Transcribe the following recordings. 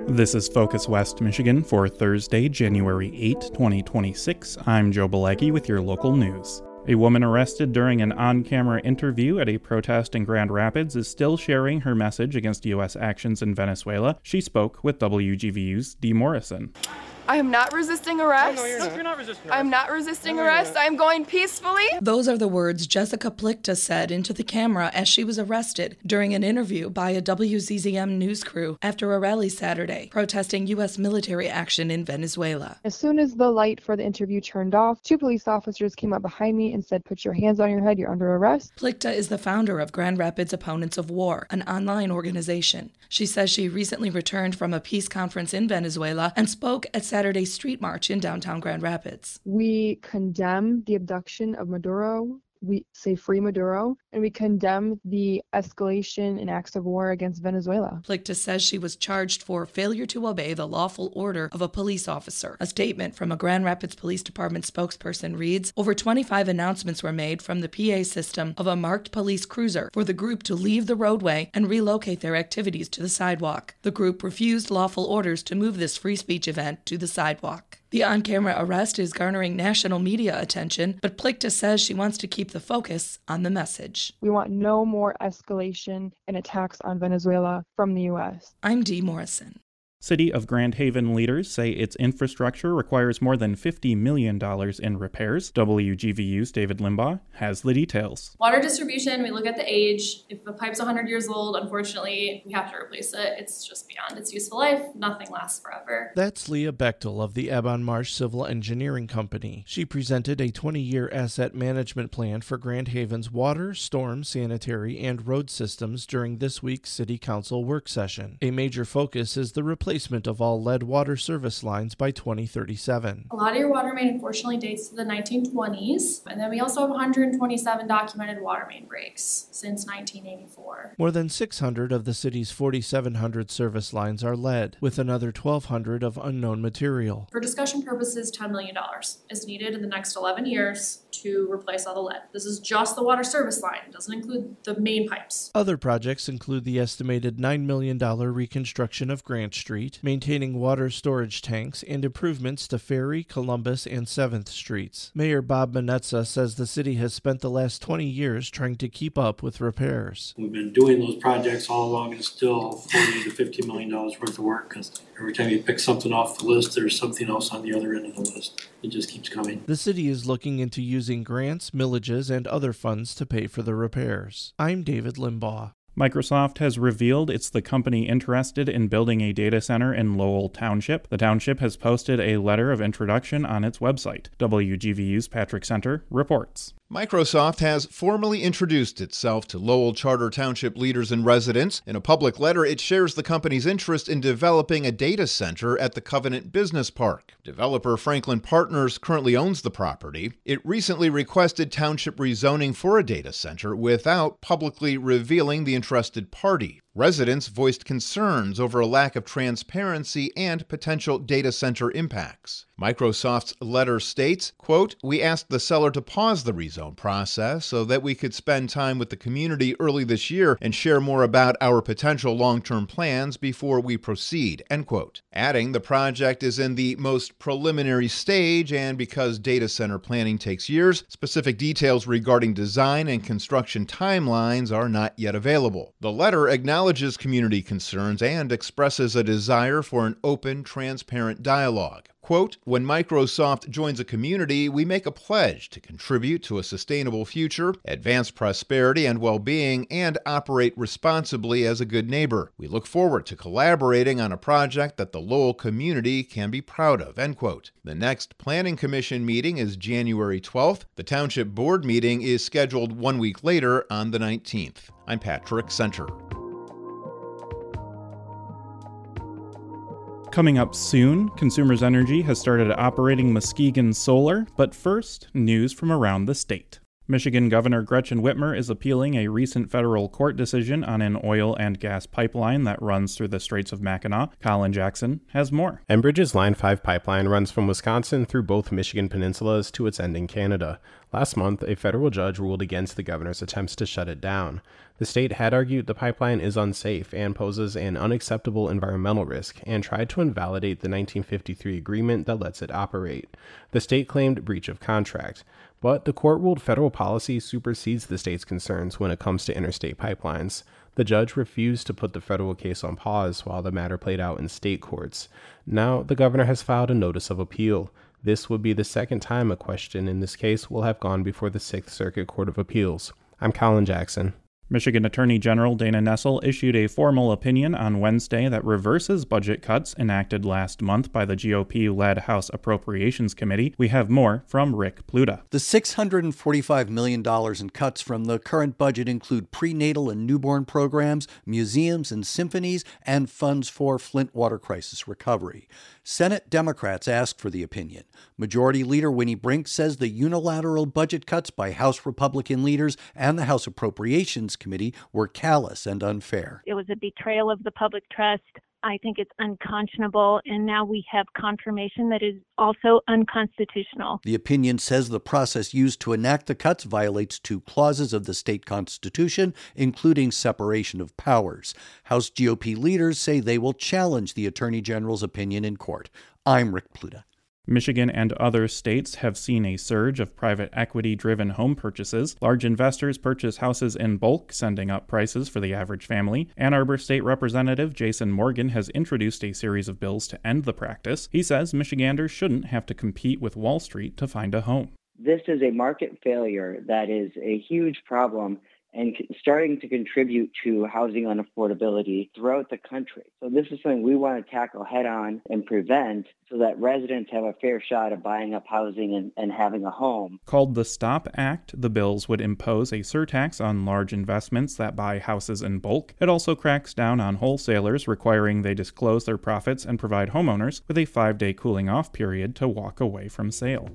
This is Focus West Michigan for Thursday, January 8, 2026. I'm Joe Beleggi with your local news. A woman arrested during an on-camera interview at a protest in Grand Rapids is still sharing her message against U.S. actions in Venezuela. She spoke with WGVU's Dee Morrison. I am not resisting arrest. No, you're not resisting arrest. I'm not resisting arrest. I'm going peacefully. Those are the words Jessica Plichta said into the camera as she was arrested during an interview by a WZZM news crew after a rally Saturday protesting U.S. military action in Venezuela. As soon as the light for the interview turned off, two police officers came up behind me and said, "Put your hands on your head, you're under arrest." Plichta is the founder of Grand Rapids Opponents of War, an online organization. She says she recently returned from a peace conference in Venezuela and spoke at Saturday's street march in downtown Grand Rapids. We condemn the abduction of Maduro. We say free Maduro, and we condemn the escalation in acts of war against Venezuela. Plichta says she was charged for failure to obey the lawful order of a police officer. A statement from a Grand Rapids Police Department spokesperson reads, over 25 announcements were made from the PA system of a marked police cruiser for the group to leave the roadway and relocate their activities to the sidewalk. The group refused lawful orders to move this free speech event to the sidewalk. The on-camera arrest is garnering national media attention, but Plichta says she wants to keep the focus on the message. We want no more escalation and attacks on Venezuela from the U.S. I'm Dee Morrison. City of Grand Haven leaders say its infrastructure requires more than $50 million in repairs. WGVU's David Limbaugh has the details. Water distribution, we look at the age. If a pipe's 100 years old, unfortunately, we have to replace it. It's just beyond its useful life. Nothing lasts forever. That's Leah Bechtel of the Ebon Marsh Civil Engineering Company. She presented a 20-year asset management plan for Grand Haven's water, storm, sanitary, and road systems during this week's City Council work session. A major focus is the replacement of all lead water service lines by 2037. A lot of your water main unfortunately dates to the 1920s, and then we also have 127 documented water main breaks since 1984. More than 600 of the city's 4,700 service lines are lead, with another 1,200 of unknown material. For discussion purposes, $10 million is needed in the next 11 years to replace all the lead. This is just the water service line. It doesn't include the main pipes. Other projects include the estimated $9 million reconstruction of Grant Street, maintaining water storage tanks, and improvements to Ferry, Columbus, and 7th Streets. Mayor Bob Manetza says the city has spent the last 20 years trying to keep up with repairs. We've been doing those projects all along, and still $40 to $50 million worth of work, because every time you pick something off the list, there's something else on the other end of the list. It just keeps coming. The city is looking into using grants, millages, and other funds to pay for the repairs. I'm David Limbaugh. Microsoft has revealed it's the company interested in building a data center in Lowell Township. The township has posted a letter of introduction on its website. WGVU's Patrick Center reports. Microsoft has formally introduced itself to Lowell Charter Township leaders and residents. In a public letter, it shares the company's interest in developing a data center at the Covenant Business Park. Developer Franklin Partners currently owns the property. It recently requested township rezoning for a data center without publicly revealing the interested party. Residents voiced concerns over a lack of transparency and potential data center impacts. Microsoft's letter states, quote, "We asked the seller to pause the rezone process so that we could spend time with the community early this year and share more about our potential long-term plans before we proceed," end quote. Adding, the project is in the most preliminary stage, and because data center planning takes years, specific details regarding design and construction timelines are not yet available. The letter acknowledges community concerns and expresses a desire for an open, transparent dialogue. Quote, "When Microsoft joins a community, we make a pledge to contribute to a sustainable future, advance prosperity and well-being, and operate responsibly as a good neighbor. We look forward to collaborating on a project that the Lowell community can be proud of," end quote. The next Planning Commission meeting is January 12th. The Township Board meeting is scheduled 1 week later on the 19th. I'm Patrick Center. Coming up soon, Consumers Energy has started operating Muskegon Solar, but first, news from around the state. Michigan Governor Gretchen Whitmer is appealing a recent federal court decision on an oil and gas pipeline that runs through the Straits of Mackinac. Colin Jackson has more. Enbridge's Line 5 pipeline runs from Wisconsin through both Michigan peninsulas to its end in Canada. Last month, a federal judge ruled against the governor's attempts to shut it down. The state had argued the pipeline is unsafe and poses an unacceptable environmental risk and tried to invalidate the 1953 agreement that lets it operate. The state claimed breach of contract, but the court ruled federal policy supersedes the state's concerns when it comes to interstate pipelines. The judge refused to put the federal case on pause while the matter played out in state courts. Now, the governor has filed a notice of appeal. This would be the second time a question in this case will have gone before the Sixth Circuit Court of Appeals. I'm Colin Jackson. Michigan Attorney General Dana Nessel issued a formal opinion on Wednesday that reverses budget cuts enacted last month by the GOP-led House Appropriations Committee. We have more from Rick Pluta. The $645 million in cuts from the current budget include prenatal and newborn programs, museums and symphonies, and funds for Flint water crisis recovery. Senate Democrats asked for the opinion. Majority Leader Winnie Brink says the unilateral budget cuts by House Republican leaders and the House Appropriations Committee were callous and unfair. It was a betrayal of the public trust. I think it's unconscionable, and now we have confirmation that is also unconstitutional. The opinion says the process used to enact the cuts violates 2 clauses of the state constitution, including separation of powers. House GOP leaders say they will challenge the Attorney General's opinion in court. I'm Rick Pluta. Michigan and other states have seen a surge of private equity-driven home purchases. Large investors purchase houses in bulk, sending up prices for the average family. Ann Arbor State Representative Jason Morgan has introduced a series of bills to end the practice. He says Michiganders shouldn't have to compete with Wall Street to find a home. This is a market failure that is a huge problem and starting to contribute to housing unaffordability throughout the country. So this is something we want to tackle head on and prevent so that residents have a fair shot of buying up housing and having a home. Called the STOP Act, the bills would impose a surtax on large investments that buy houses in bulk. It also cracks down on wholesalers, requiring they disclose their profits and provide homeowners with a 5-day cooling-off period to walk away from sale.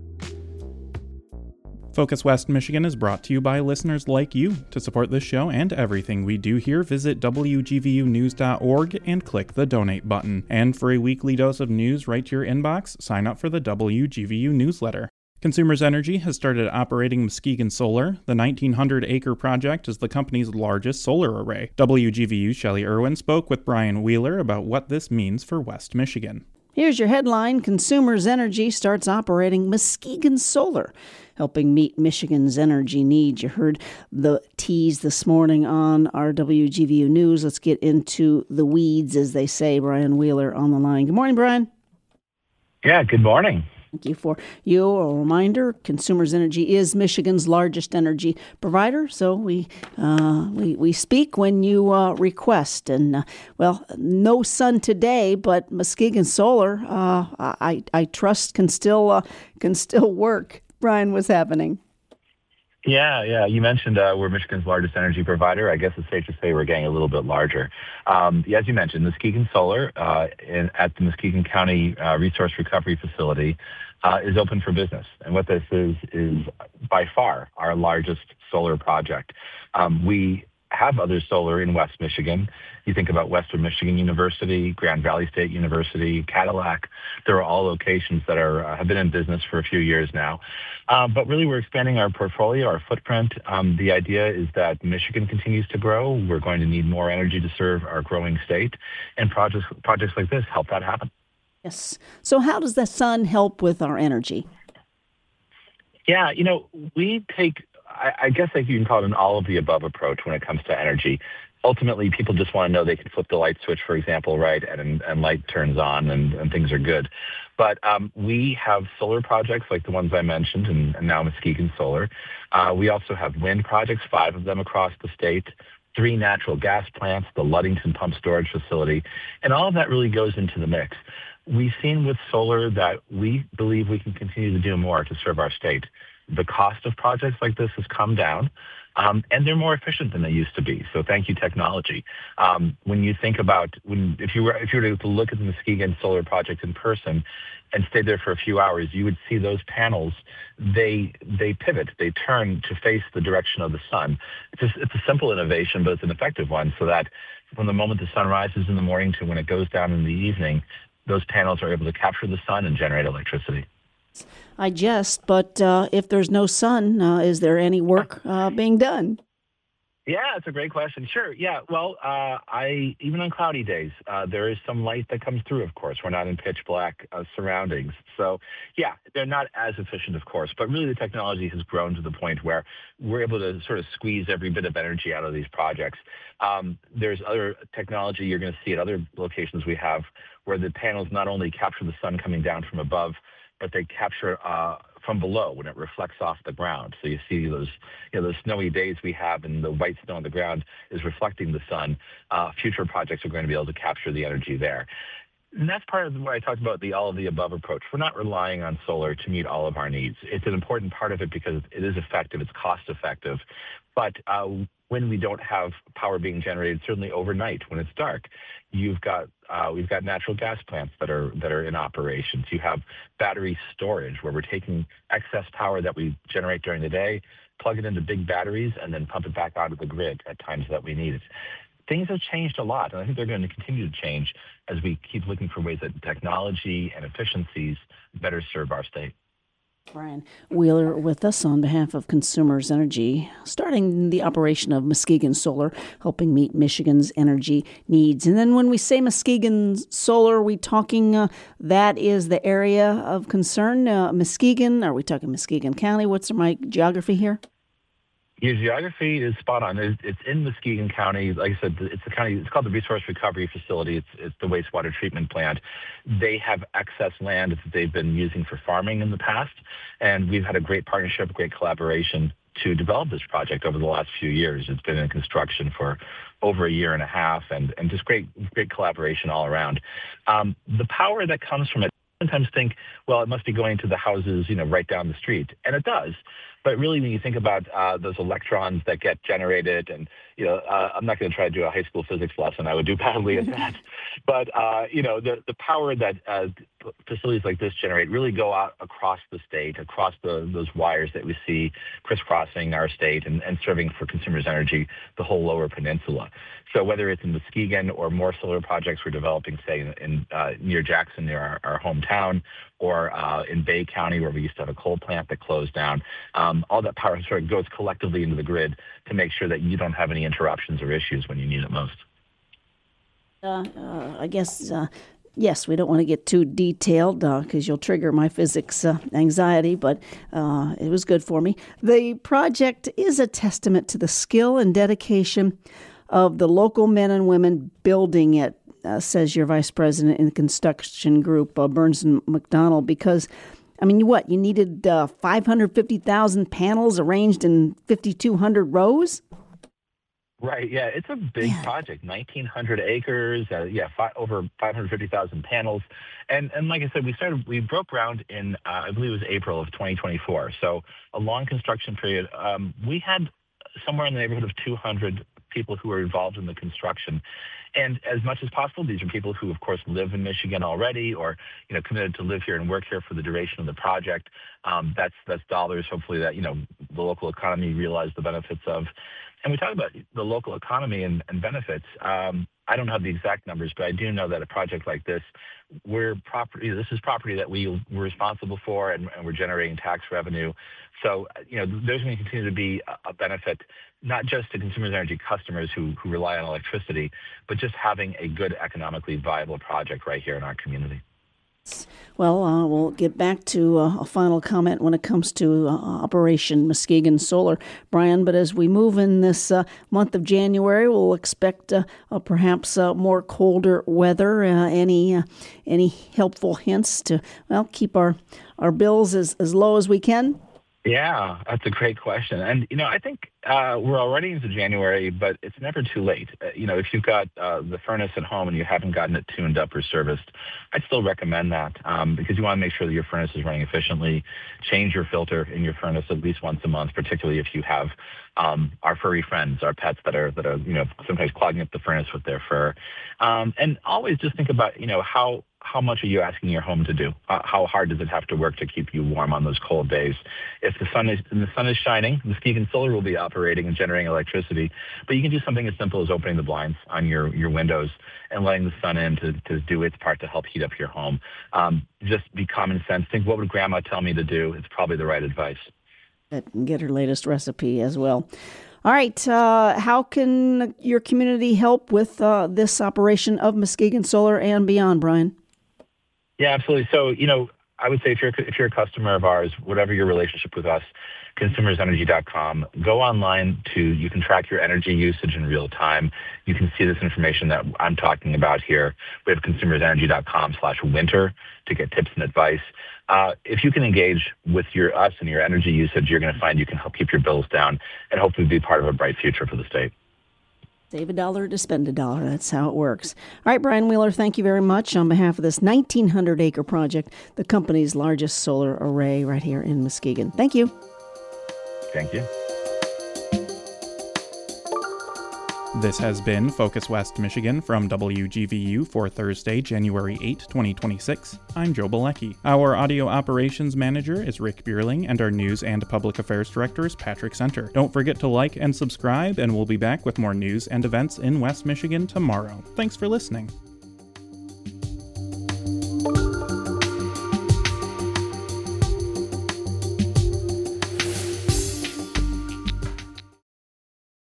Focus West Michigan is brought to you by listeners like you. To support this show and everything we do here, visit WGVUnews.org and click the donate button. And for a weekly dose of news right to your inbox, sign up for the WGVU newsletter. Consumers Energy has started operating Muskegon Solar. The 1,900-acre project is the company's largest solar array. WGVU's Shelley Irwin spoke with Brian Wheeler about what this means for West Michigan. Here's your headline. Consumers Energy starts operating Muskegon Solar, helping meet Michigan's energy needs. You heard the tease this morning on our WGVU News. Let's get into the weeds, as they say. Brian Wheeler on the line. Good morning, Brian. Yeah, good morning. Thank you for you. A reminder, Consumers Energy is Michigan's largest energy provider, so we speak when you request. And, well, no sun today, but Muskegon Solar, I trust can still work. Brian, what's happening? Yeah. You mentioned we're Michigan's largest energy provider. I guess it's safe to say we're getting a little bit larger. As you mentioned, Muskegon Solar at the Muskegon County Resource Recovery Facility is open for business. And what this is by far our largest solar project. We have other solar in West Michigan. You think about Western Michigan University, Grand Valley State University, Cadillac. They're all locations that have been in business for a few years now. But really, we're expanding our portfolio, our footprint. The idea is that Michigan continues to grow. We're going to need more energy to serve our growing state, and projects like this help that happen. Yes. So how does the sun help with our energy? Yeah, we take, I guess you can call it an all-of-the-above approach when it comes to energy. Ultimately, people just want to know they can flip the light switch, for example, right, and light turns on and things are good. But we have solar projects like the ones I mentioned, and now Muskegon Solar. We also have wind projects, 5 of them across the state, 3 natural gas plants, the Ludington Pump Storage Facility, and all of that really goes into the mix. We've seen with solar that we believe we can continue to do more to serve our state. The cost of projects like this has come down, and they're more efficient than they used to be. So thank you, technology. When you think about if you were to look at the Muskegon Solar project in person and stay there for a few hours, you would see those panels. They pivot, they turn to face the direction of the sun. It's a simple innovation, but it's an effective one. So that from the moment the sun rises in the morning to when it goes down in the evening, those panels are able to capture the sun and generate electricity. I jest, but if there's no sun, is there any work being done? Yeah, it's a great question. Sure. Yeah. Well, even on cloudy days, there is some light that comes through, of course. We're not in pitch black surroundings. So, yeah, they're not as efficient, of course, but really the technology has grown to the point where we're able to sort of squeeze every bit of energy out of these projects. There's other technology you're going to see at other locations we have where the panels not only capture the sun coming down from above, but they capture from below when it reflects off the ground. So you see those snowy days we have, and the white snow on the ground is reflecting the sun. Future projects are going to be able to capture the energy there. And that's part of what I talked about, the all of the above approach. We're not relying on solar to meet all of our needs. It's an important part of it because it is effective, it's cost effective. But when we don't have power being generated, certainly overnight when it's dark, we've got natural gas plants that are in operations. You have battery storage where we're taking excess power that we generate during the day, plug it into big batteries, and then pump it back out of the grid at times that we need it. Things have changed a lot, and I think they're going to continue to change as we keep looking for ways that technology and efficiencies better serve our state. Brian Wheeler with us on behalf of Consumers Energy, starting the operation of Muskegon Solar, helping meet Michigan's energy needs. And then when we say Muskegon Solar, are we talking that is the area of concern? Muskegon, are we talking Muskegon County? What's my geography here? Your geography is spot on. It's in Muskegon County. Like I said, it's the county. It's called the Resource Recovery Facility. It's the wastewater treatment plant. They have excess land that they've been using for farming in the past, and we've had a great partnership, great collaboration to develop this project over the last few years. It's been in construction for over a year and a half, and just great collaboration all around. The power that comes from it, sometimes think, well, it must be going to the houses, right down the street, and it does. But really, when you think about those electrons that get generated, and I'm not going to try to do a high school physics lesson. I would do badly at that. But the power that facilities like this generate really go out across the state, across those wires that we see crisscrossing our state and serving for Consumers Energy the whole Lower Peninsula. So whether it's in Muskegon or more solar projects we're developing, say in near Jackson, near our hometown, or in Bay County where we used to have a coal plant that closed down, all that power sort of goes collectively into the grid to make sure that you don't have any interruptions or issues when you need it most. I guess, yes, we don't want to get too detailed because you'll trigger my physics anxiety, but it was good for me. The project is a testament to the skill and dedication of the local men and women building it, says your vice president in the construction group, Burns and McDonald, because, you needed 550,000 panels arranged in 5,200 rows? Right, yeah, it's a big project, 1,900 acres, over 550,000 panels. And like I said, we broke ground in, I believe it was April of 2024, so a long construction period. We had somewhere in the neighborhood of 200 people who were involved in the construction. And as much as possible, these are people who, of course, live in Michigan already or, committed to live here and work here for the duration of the project. That's dollars, hopefully, that, the local economy realized the benefits of. And we talk about the local economy and benefits. I don't have the exact numbers, but I do know that a project like this, this is property that we're responsible for and we're generating tax revenue. So, there's going to continue to be a benefit, not just to Consumers Energy customers who rely on electricity, but just having a good economically viable project right here in our community. Well, we'll get back to a final comment when it comes to Operation Muskegon Solar, Brian. But as we move in this month of January, we'll expect perhaps more colder weather. Any helpful hints to keep our bills as low as we can? Yeah, that's a great question. And, I think we're already into January, but it's never too late. If you've got the furnace at home and you haven't gotten it tuned up or serviced, I'd still recommend that because you want to make sure that your furnace is running efficiently. Change your filter in your furnace at least once a month, particularly if you have our furry friends, our pets that are sometimes clogging up the furnace with their fur. And always just think about, how much are you asking your home to do? How hard does it have to work to keep you warm on those cold days? If the sun is shining, Muskegon Solar will be operating and generating electricity. But you can do something as simple as opening the blinds on your windows and letting the sun in to do its part to help heat up your home. Just be common sense. Think, what would Grandma tell me to do? It's probably the right advice. And get her latest recipe as well. All right. How can your community help with this operation of Muskegon Solar and beyond, Brian? Yeah, absolutely. So, I would say if you're a customer of ours, whatever your relationship with us, consumersenergy.com, go online you can track your energy usage in real time. You can see this information that I'm talking about here. We have consumersenergy.com/winter to get tips and advice. If you can engage with us and your energy usage, you're going to find you can help keep your bills down and hopefully be part of a bright future for the state. Save a dollar to spend a dollar. That's how it works. All right, Brian Wheeler, thank you very much on behalf of this 1,900-acre project, the company's largest solar array right here in Muskegon. Thank you. Thank you. This has been Focus West Michigan from WGVU for Thursday, January 8, 2026. I'm Joe Bilecki. Our audio operations manager is Rick Bierling, and our news and public affairs director is Patrick Center. Don't forget to like and subscribe, and we'll be back with more news and events in West Michigan tomorrow. Thanks for listening.